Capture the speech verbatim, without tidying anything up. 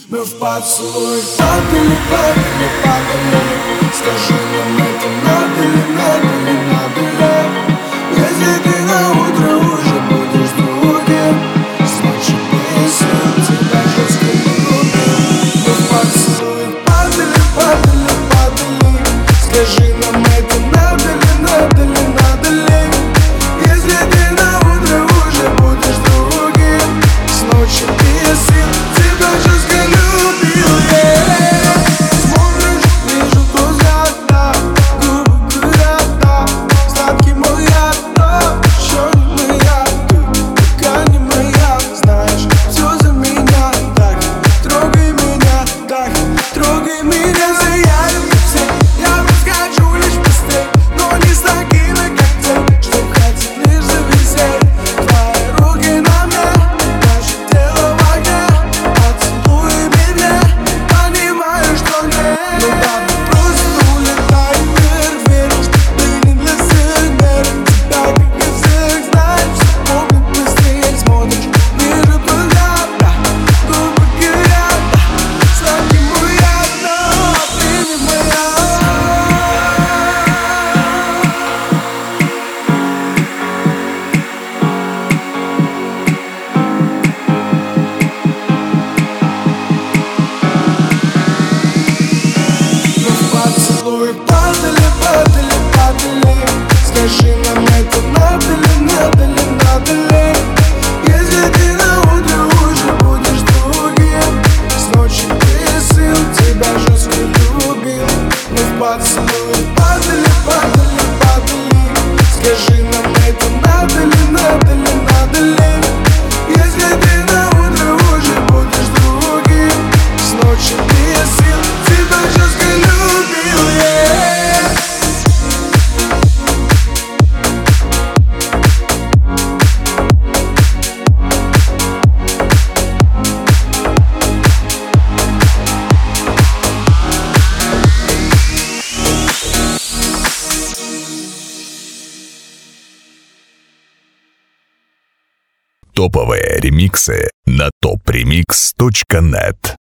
Мы в поцелуй падали, падали, падали. Скажи нам, это надо ли, надо ли, надо ли? Если ты на утро уже будешь другим, значит песен тебя жестко любим. Мы в поцелуй падали, падали, падали. Скажи нам, это надо ли, надо ли, надо ли? Если ты на утро уже будешь другим, с ночи песен тебя жестко любим. Смотришь, вижу твой взгляд, да, губы говорят, да. Сладкий мой яд, да, еще не моя. Ты пока не моя, знаешь, все за меня. Так, трогай меня, так, трогай меня. Я люблю всех, я расскажу лишь быстрей, но не с такими, как ты, чтоб хотеть лишь зависеть. Твои руки на мне, наше тело в огне. Поцелуй меня, понимаю, что нет. Ну ладно, просто улетай вверх, верю, что ты не для всех мер. Тебя, как и всех, знаешь, что помнит быстрее. Смотришь, вижу твой взгляд, да, губы говорят, да. Сладкий мой яд, но ты не моя. Мы в поцелуй падали, падали, падали. Скажи нам, это надо ли, надо ли, надо ли? Если ты на утро уже будешь другим, с ночи песен тебя жестко любил. Мы в поцелуй падали, падали, падали. Скажи нам, это надо ли, надо ли, надо ли? Если ты на утро уже будешь другим, с ночи песен тебя жестко любил, yeah. Топовые ремиксы на топ ремикс точка нет.